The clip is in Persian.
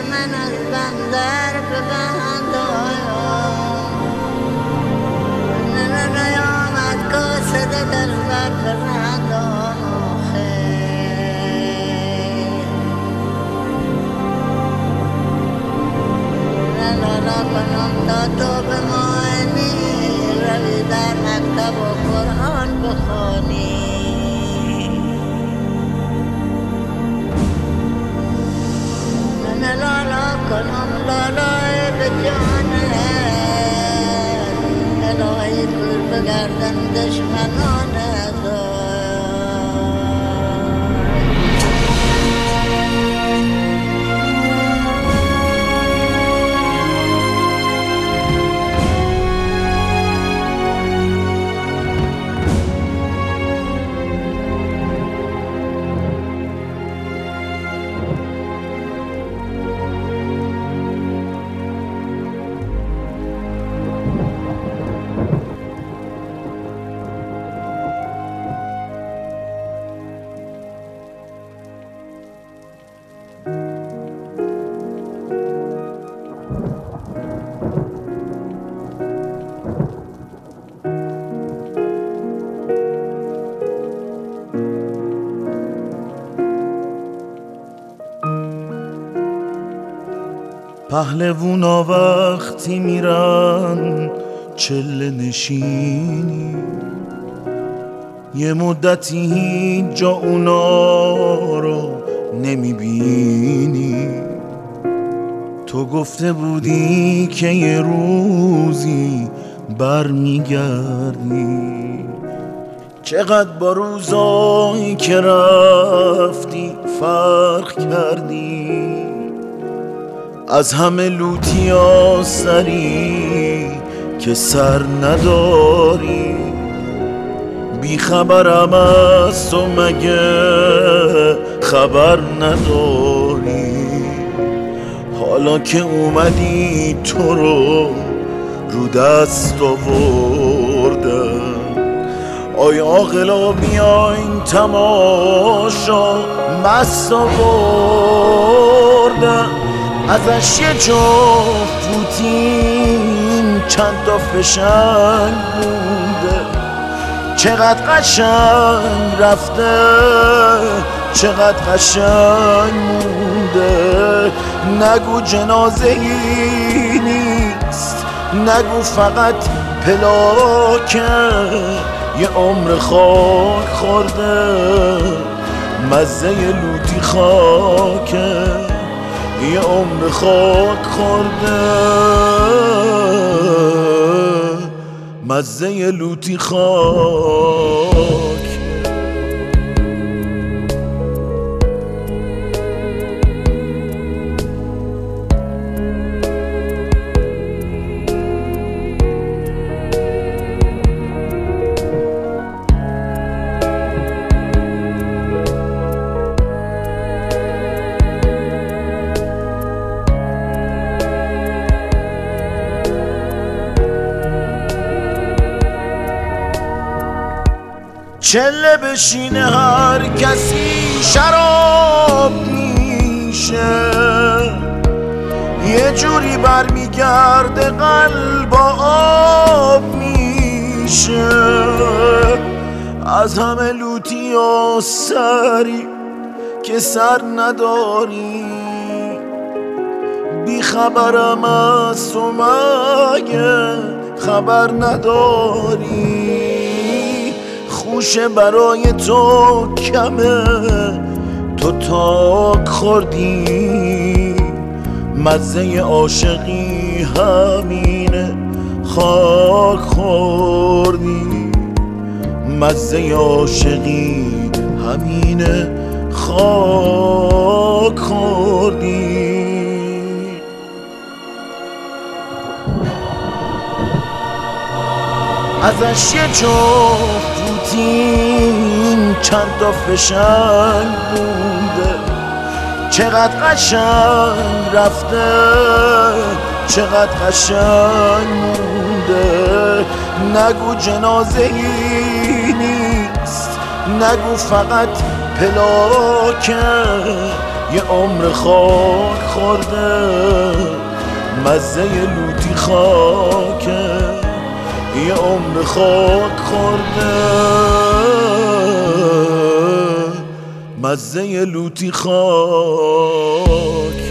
من از بندر به بندایم نیامد کاسه دل بر بندان لالا کنم تا تو به معنی روی در مکتب و قرآن بخوانی من لالا کنم لالای به جانت الهی دور بگردن دشمنانت پهلوونا وقتی میرن چله نشینی یه مدتی هیچ جا اونا رو نمیبینی تو گفته بودی که یه روزی برمیگردی چقدر با روزایی که رفتی فرق کردی از همه لوتیا سری که سر نداری بی خبرم از تو مگه خبر نداری حالا که اومدی تو رو دست آوردن آی عاقلا بیاین تماشا مست آوردن ازش یه جفت پوتین چند تا فشنگ مونده چقدر قشنگ رفته چقدر قشنگ مونده نگو جنازه ای نیست نگو فقط پلاکه یه عمر خاک خورده مزه لوتی خاکه یه عمر خاک خورده مزه لوتی خاک چله بشینه هر کسی شراب میشه یه جوری برمیگرده قلب آب میشه از همه لوتی و سری که سر نداری بی خبرم از تو مگه خبر نداری خوشه برای تو کمه تو تاک خوردی مزه عاشقی همینه خاک خوردی مزه عاشقی همینه خاک خوردی ازش یه جفت پوتین چند تا فشنگ مونده چقدر قشنگ رفته چقدر قشنگ مونده نگو جنازه ای نیست نگو فقط پلاکه یه عمر خاک خورده مزه لوتی خاکه، یه عمر خاک خورده مزه لوتی خاک.